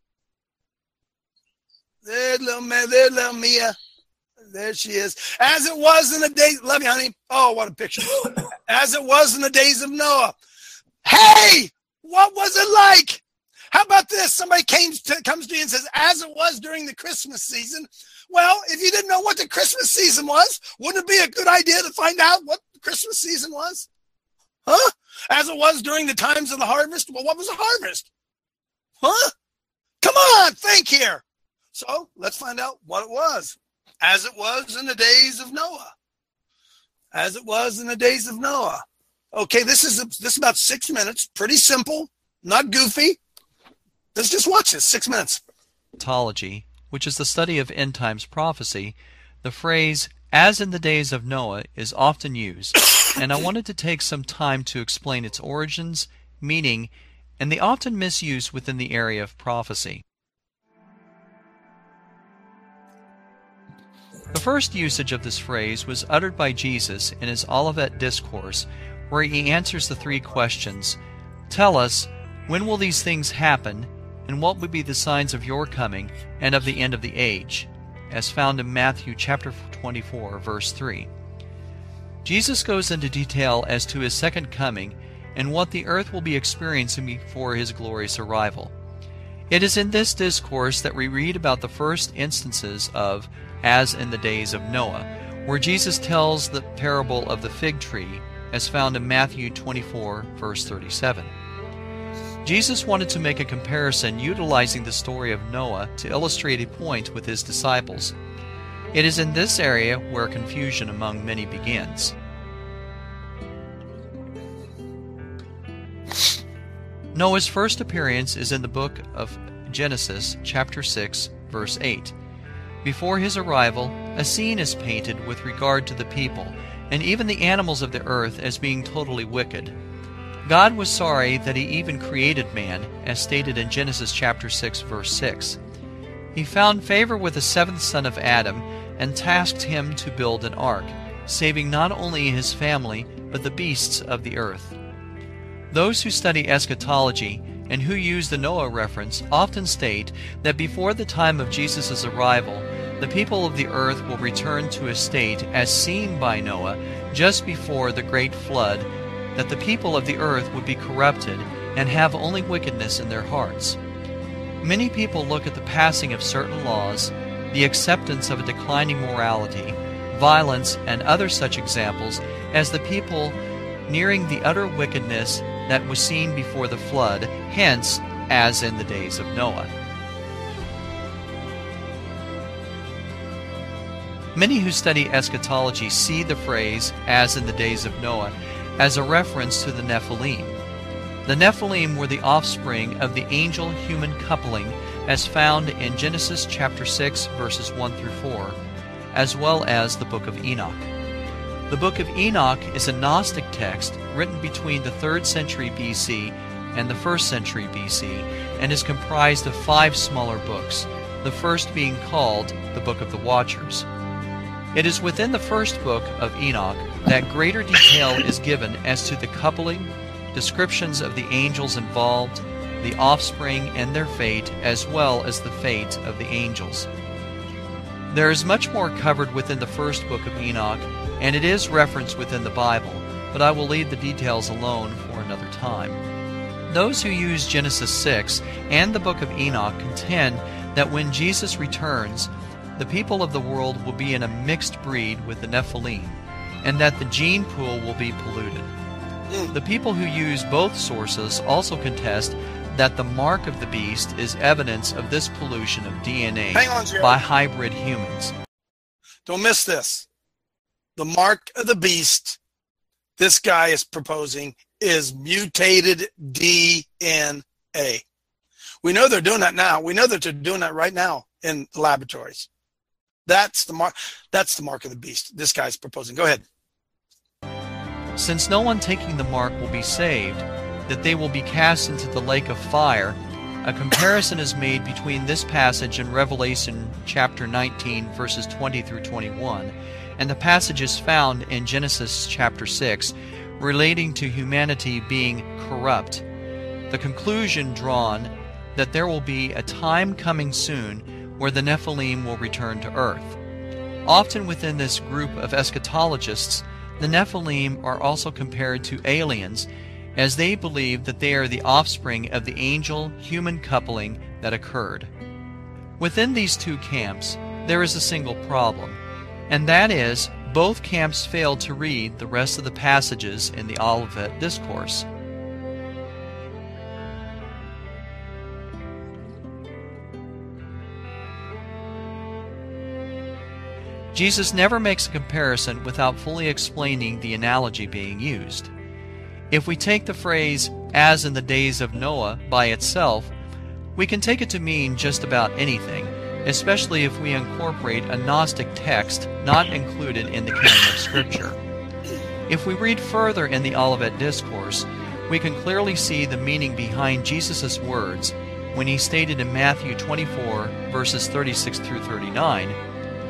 There, little man, there, little Mia. There she is. As it was in the days, love you, honey. Oh, what a picture. As it was in the days of Noah. Hey, what was it like? How about this? Somebody came to, comes to you and says, as it was during the Christmas season. Well, if you didn't know what the Christmas season was, wouldn't it be a good idea to find out what the Christmas season was? Huh? As it was during the times of the harvest. Well, what was a harvest? Huh? Come on, think here. So let's find out what it was. As it was in the days of Noah. As it was in the days of Noah. Okay, this is this is about six minutes. Pretty simple, not goofy. Let's just watch this. Six minutes. Eschatology, which is the study of end times prophecy, the phrase "as in the days of Noah" is often used, and I wanted to take some time to explain its origins, meaning, and the often misuse within the area of prophecy. The first usage of this phrase was uttered by Jesus in his Olivet Discourse, where he answers the three questions: "Tell us, when will these things happen, and what will be the signs of your coming and of the end of the age?" as found in Matthew chapter twenty-four, verse three. Jesus goes into detail as to his second coming and what the earth will be experiencing before his glorious arrival. It is in this discourse that we read about the first instances of "as in the days of Noah," where Jesus tells the parable of the fig tree, as found in Matthew twenty-four, verse thirty-seven. Jesus wanted to make a comparison utilizing the story of Noah to illustrate a point with his disciples. It is in this area where confusion among many begins. Noah's first appearance is in the book of Genesis, chapter six, verse eight. Before his arrival, a scene is painted with regard to the people, and even the animals of the earth, as being totally wicked. God was sorry that he even created man, as stated in Genesis chapter six, verse six. He found favor with the seventh son of Adam and tasked him to build an ark, saving not only his family, but the beasts of the earth. Those who study eschatology and who use the Noah reference often state that before the time of Jesus' arrival, the people of the earth will return to a state as seen by Noah just before the great flood, that the people of the earth would be corrupted and have only wickedness in their hearts. Many people look at the passing of certain laws, the acceptance of a declining morality, violence, and other such examples as the people nearing the utter wickedness that was seen before the flood, hence, as in the days of Noah. Many who study eschatology see the phrase, "as in the days of Noah," as a reference to the Nephilim. The Nephilim were the offspring of the angel-human coupling as found in Genesis chapter six, verses one through four, as well as the book of Enoch. The book of Enoch is a Gnostic text written between the third century B C and the first century B C, and is comprised of five smaller books, the first being called the Book of the Watchers. It is within the first book of Enoch that greater detail is given as to the coupling, descriptions of the angels involved, the offspring and their fate, as well as the fate of the angels. There is much more covered within the first book of Enoch, and it is referenced within the Bible, but I will leave the details alone for another time. Those who use Genesis six and the book of Enoch contend that when Jesus returns, the people of the world will be in a mixed breed with the Nephilim, and that the gene pool will be polluted. The people who use both sources also contest that the mark of the beast is evidence of this pollution of D N A Hang on, Jerry. by hybrid humans. Don't miss this. The mark of the beast, this guy is proposing, is mutated D N A. We know they're doing that now. We know that they're doing that right now in the laboratories. That's the mark. That's the mark of the beast. This guy's proposing. Go ahead. Since no one taking the mark will be saved, that they will be cast into the lake of fire, a comparison is made between this passage in Revelation chapter nineteen, verses twenty through twenty-one, and the passages found in Genesis chapter six, relating to humanity being corrupt. The conclusion drawn that there will be a time coming soon where the Nephilim will return to earth. Often within this group of eschatologists, the Nephilim are also compared to aliens, as they believe that they are the offspring of the angel-human coupling that occurred. Within these two camps, there is a single problem, and that is, both camps fail to read the rest of the passages in the Olivet Discourse. Jesus never makes a comparison without fully explaining the analogy being used. If we take the phrase, "as in the days of Noah," by itself, we can take it to mean just about anything, especially if we incorporate a Gnostic text not included in the canon of Scripture. If we read further in the Olivet Discourse, we can clearly see the meaning behind Jesus' words when he stated in Matthew twenty-four, verses thirty-six through thirty-nine,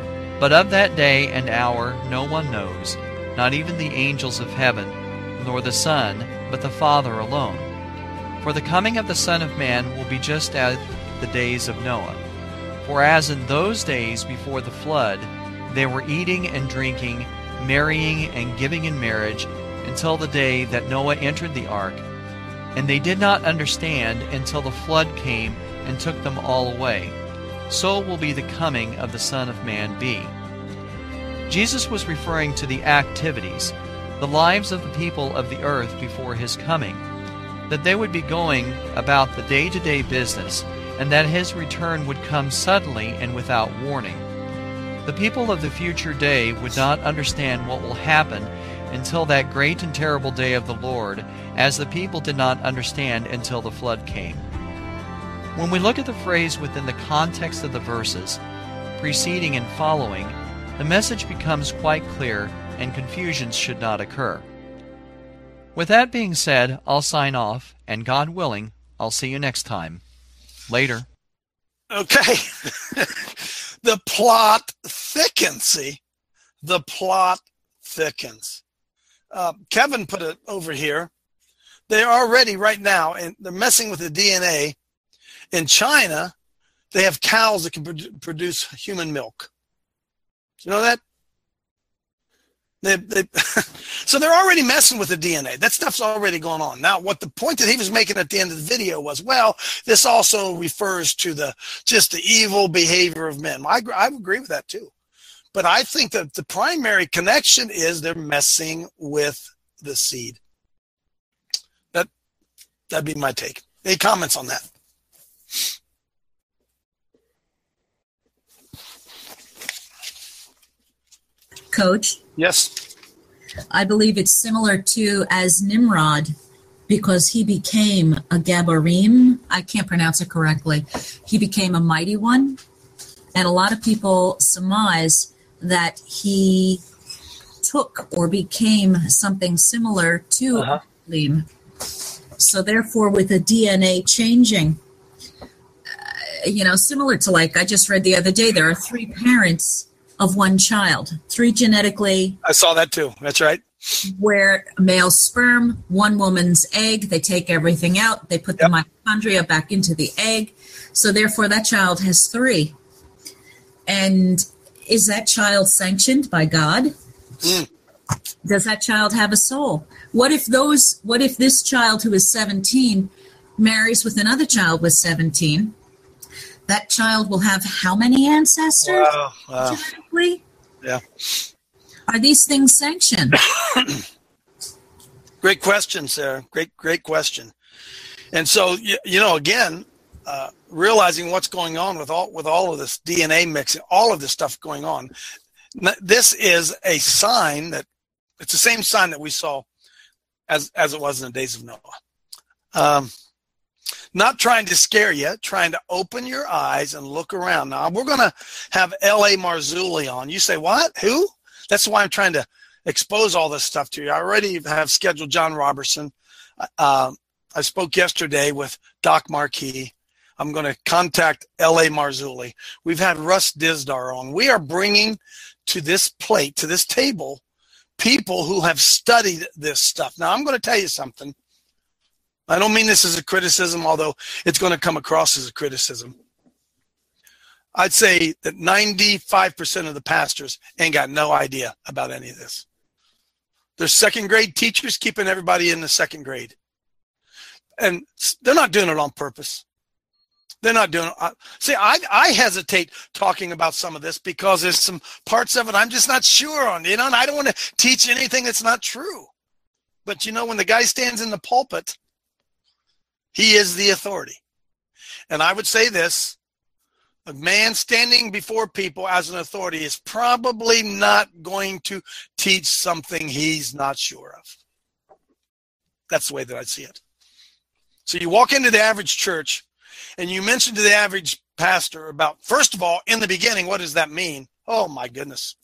But of that day and hour no one knows, not even the angels of heaven, nor the Son, but the Father alone. For the coming of the Son of Man will be just as the days of Noah. For as in those days before the flood, they were eating and drinking, marrying and giving in marriage, until the day that Noah entered the ark, and they did not understand until the flood came and took them all away. So will be the coming of the Son of Man be. Jesus was referring to the activities, the lives of the people of the earth before his coming, that they would be going about the day-to-day business, and that his return would come suddenly and without warning. The people of the future day would not understand what will happen until that great and terrible day of the Lord, as the people did not understand until the flood came. When we look at the phrase within the context of the verses, preceding and following, the message becomes quite clear and confusions should not occur. With that being said, I'll sign off, and God willing, I'll see you next time. Later. Okay. The plot thickens, see? The plot thickens. Uh, Kevin put it over here. They're already right now, and they're messing with the D N A. In China, they have cows that can produ- produce human milk. You know that? They, they, so they're already messing with the D N A. That stuff's already going on. Now, what the point that he was making at the end of the video was, well, this also refers to the just the evil behavior of men. I, I agree with that too. But I think that the primary connection is they're messing with the seed. That, that'd be my take. Any comments on that? Coach? Yes. I believe it's similar to as Nimrod, because he became a Gabarim. I can't pronounce it correctly. He became a mighty one. And a lot of people surmise that he took or became something similar to uh-huh. Elohim. So therefore, with the D N A changing, uh, you know, similar to, like I just read the other day, there are three parents of one child, three genetically. I saw that too. That's right. Where male sperm, one woman's egg, they take everything out, they put yep. the mitochondria back into the egg. So therefore, that child has three. And is that child sanctioned by God? Mm. Does that child have a soul? What if those? What if this child who is seventeen marries with another child with seventeen? That child will have how many ancestors? Wow. Wow. Genetically? Yeah. Are these things sanctioned? Great question, Sarah. Great, great question. And so, you, you know, again, uh, realizing what's going on with all with all of this D N A mixing, all of this stuff going on, this is a sign that it's the same sign that we saw as as it was in the days of Noah. Um, not trying to scare you, trying to open your eyes and look around. Now, we're going to have L A Marzulli on. You say, what? Who? That's why I'm trying to expose all this stuff to you. I already have scheduled John Robertson. Uh, I spoke yesterday with Doc Marquis. I'm going to contact L A Marzulli. We've had Russ Dizdar on. We are bringing to this plate, to this table, people who have studied this stuff. Now, I'm going to tell you something. I don't mean this as a criticism, although it's going to come across as a criticism. I'd say that ninety-five percent of the pastors ain't got no idea about any of this. They're second grade teachers keeping everybody in the second grade. And they're not doing it on purpose. They're not doing it. See, I, I hesitate talking about some of this because there's some parts of it I'm just not sure on, you know, and I don't want to teach anything that's not true. But, you know, when the guy stands in the pulpit, he is the authority. And I would say this, a man standing before people as an authority is probably not going to teach something he's not sure of. That's the way that I see it. So you walk into the average church and you mention to the average pastor about, first of all, in the beginning, what does that mean? Oh, my goodness.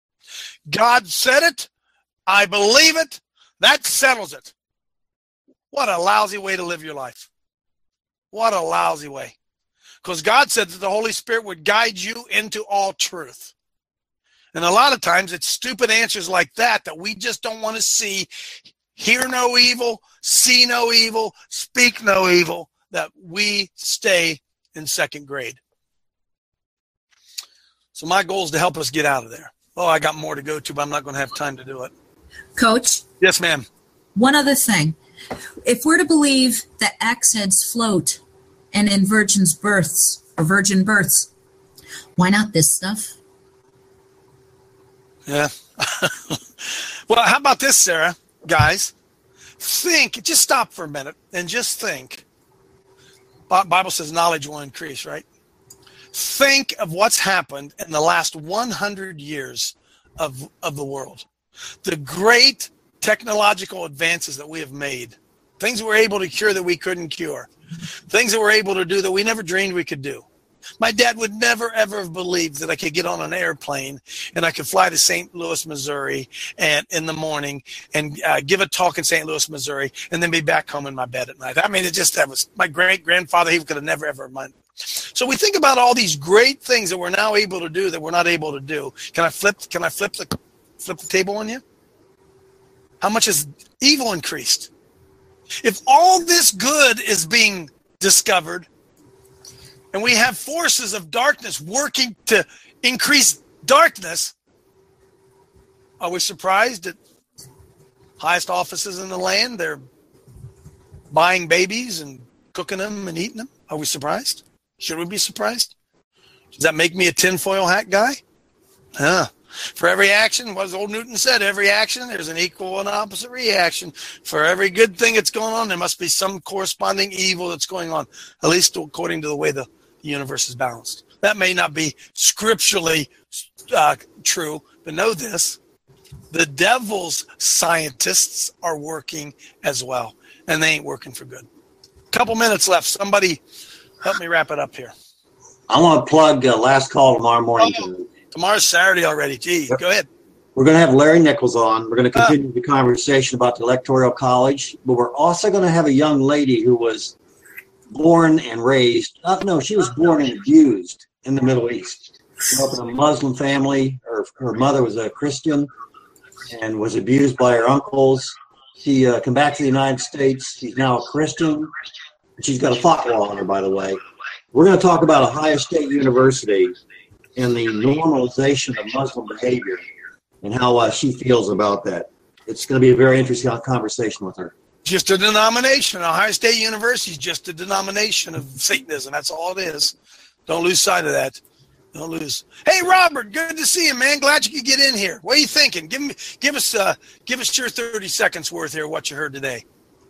God said it. I believe it. That settles it. What a lousy way to live your life. What a lousy way. Because God said that the Holy Spirit would guide you into all truth. And a lot of times it's stupid answers like that that we just don't want to see, hear no evil, see no evil, speak no evil, that we stay in second grade. So my goal is to help us get out of there. Oh, I got more to go to, but I'm not going to have time to do it. Coach? Yes, ma'am. One other thing. If we're to believe that axe heads float and in virgin's births or virgin births, why not this stuff? Yeah. Well, how about this, Sarah? Guys, think, just stop for a minute and just think. Bible says knowledge will increase, right? Think of what's happened in the last one hundred years of, of the world. The great technological advances that we have made. Things that we're able to cure that we couldn't cure. Things that we're able to do that we never dreamed we could do. My dad would never, ever have believed that I could get on an airplane and I could fly to Saint Louis, Missouri and in the morning and uh, give a talk in Saint Louis, Missouri, and then be back home in my bed at night. I mean, it just, that was my great-grandfather. He could have never, ever mind. So we think about all these great things that we're now able to do that we're not able to do. Can I flip, can I flip the, flip the table on you? How much has evil increased? If all this good is being discovered, and we have forces of darkness working to increase darkness, are we surprised that highest offices in the land, they're buying babies and cooking them and eating them? Are we surprised? Should we be surprised? Does that make me a tinfoil hat guy? Huh. For every action, what old Newton said, every action, there's an equal and opposite reaction. For every good thing that's going on, there must be some corresponding evil that's going on, at least according to the way the universe is balanced. That may not be scripturally uh, true, but know this. The devil's scientists are working as well, and they ain't working for good. Couple minutes left. Somebody help me wrap it up here. I want to plug uh, Last Call tomorrow morning. Oh, tomorrow's Saturday already. Gee, go ahead. We're going to have Larry Nichols on. We're going to continue uh, the conversation about the Electoral College, but we're also going to have a young lady who was born and raised, uh, no, she was born and abused in the Middle East. She grew up in a Muslim family. Her, her mother was a Christian and was abused by her uncles. She uh, came back to the United States. She's now a Christian. She's got a fatwa on her, by the way. We're going to talk about Ohio State University and the normalization of Muslim behavior and how uh, she feels about that. It's going to be a very interesting conversation with her. Just a denomination. Ohio State University is just a denomination of Satanism. That's all it is. Don't lose sight of that. Don't lose. Hey, Robert, good to see you, man. Glad you could get in here. What are you thinking? Give me, give us, uh, give us your thirty seconds worth here. What you heard today?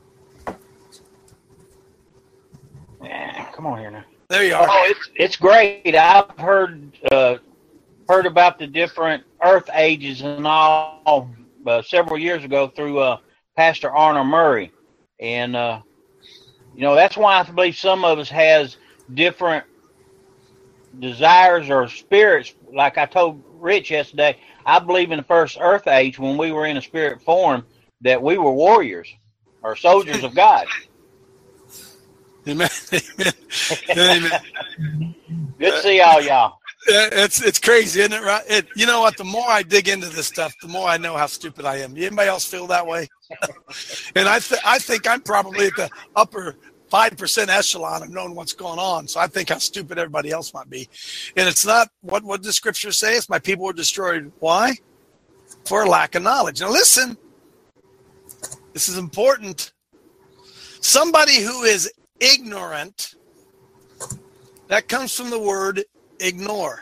Yeah, come on here now. There you are. Oh, it's it's great. I've heard uh, heard about the different Earth ages and all uh, several years ago through uh, Pastor Arnold Murray, and uh, you know that's why I believe some of us has different desires or spirits. Like I told Rich yesterday, I believe in the first Earth age when we were in a spirit form that we were warriors or soldiers of God. Amen. Amen. Good to see all y'all. It's it's crazy, isn't it? Right? It, you know what? The more I dig into this stuff, the more I know how stupid I am. Anybody else feel that way? And I th- I think I'm probably at the upper five percent echelon of knowing what's going on. So I think how stupid everybody else might be. And it's not what what the scriptures say. It's my people were destroyed. Why? For a lack of knowledge. Now listen. This is important. Somebody who is ignorant, that comes from the word ignore.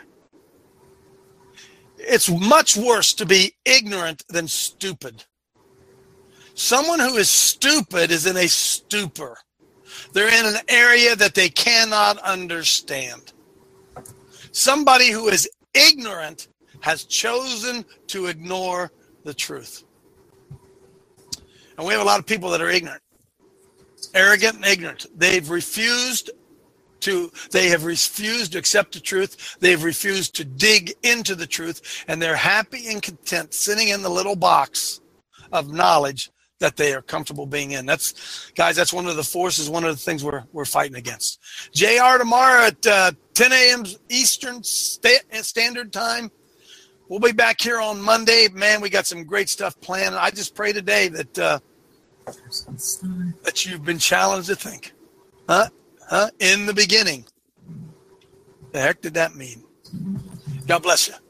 It's much worse to be ignorant than stupid. Someone who is stupid is in a stupor. They're in an area that they cannot understand. Somebody who is ignorant has chosen to ignore the truth. And we have a lot of people that are ignorant. Arrogant and ignorant. They've refused to, they have refused to accept the truth. They've refused to dig into the truth. And they're happy and content sitting in the little box of knowledge that they are comfortable being in. That's, guys, that's one of the forces, one of the things we're we're fighting against. J R tomorrow at uh, ten a.m. Eastern Sta- Standard Time. We'll be back here on Monday. Man, we got some great stuff planned. I just pray today that uh, that you've been challenged to think. Huh? Huh? In the beginning. The heck did that mean? God bless you.